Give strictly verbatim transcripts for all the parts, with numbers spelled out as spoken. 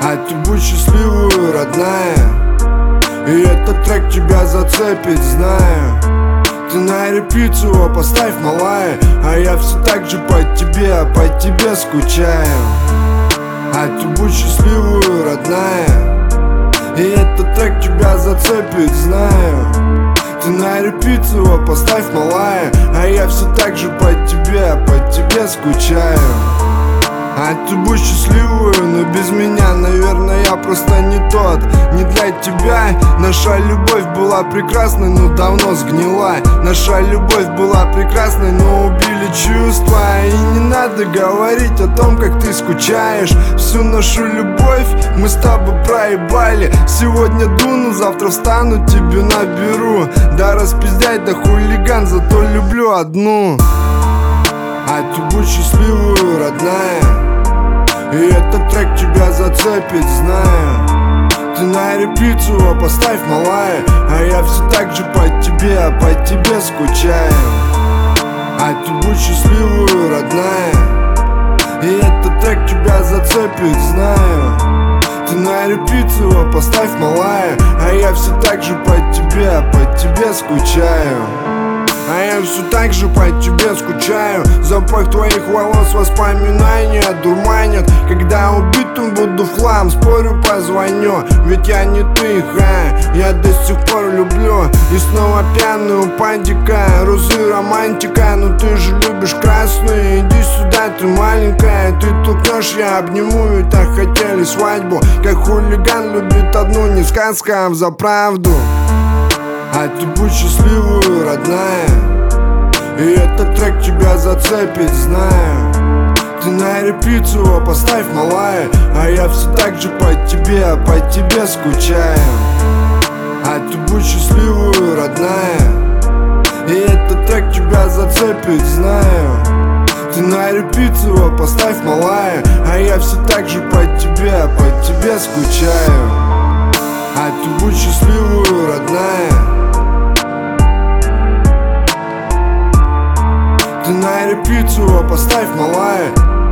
А ты будь счастливую, родная, и этот трек тебя зацепит, знаю. Ты на репит его поставь, малая, а я все так же по тебе, по тебе скучаю. А ты будь счастливую, родная, и этот трек тебя зацепит, знаю. Ты на репит его поставь, малая, а я все так же по тебе, по тебе скучаю. А ты будь счастливую, но без меня, наверное, я просто не тот. Не для тебя. Наша любовь была прекрасной, но давно сгнила. Наша любовь была прекрасной, но убили чувства. И не надо говорить о том, как ты скучаешь. Всю нашу любовь мы с тобой проебали. Сегодня дуну, завтра встану, тебе наберу. Да распиздяй, да хулиган, зато люблю одну. А ты будь счастливую, родная, и этот трек тебя зацепит, знаю. Ты на репит его поставь, малая, а я все так же по тебе, по тебе скучаю. А ты будь счастливую, родная, и этот трек тебя зацепит, знаю. Ты на репит его поставь, малая, а я все так же по тебе, по тебе скучаю. А я все так же по тебе скучаю. Запах твоих волос, воспоминания дурманят. Когда убитым буду в хлам, спорю, позвоню. Ведь я не ты, ха, я до сих пор люблю. И снова пьяную пантика, розы романтика. Но ты же любишь красную, иди сюда, ты маленькая. Ты толкнешь, я обниму, и так хотели свадьбу. Как хулиган любит одну, не сказка, а взаправду. А ты будь счастливую, родная, и этот трек тебя зацепит, знаю. Ты на репит его поставь, малая, а я все так же по тебе, по тебе скучаю. А ты будь счастливую, родная, и этот трек тебя зацепит, знаю. Ты на репит его поставь, малая, а я все так же по тебе, по тебе скучаю. А ты будь счастливую, родная, ты на репит его поставь, малая.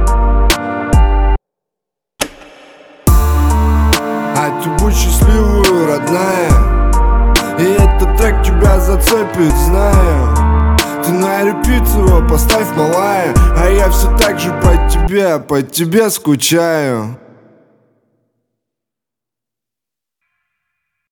А ты будь счастливую, родная, и этот трек тебя зацепит, знаю. Ты на репит его поставь, малая, а я все так же по тебе, по тебе скучаю.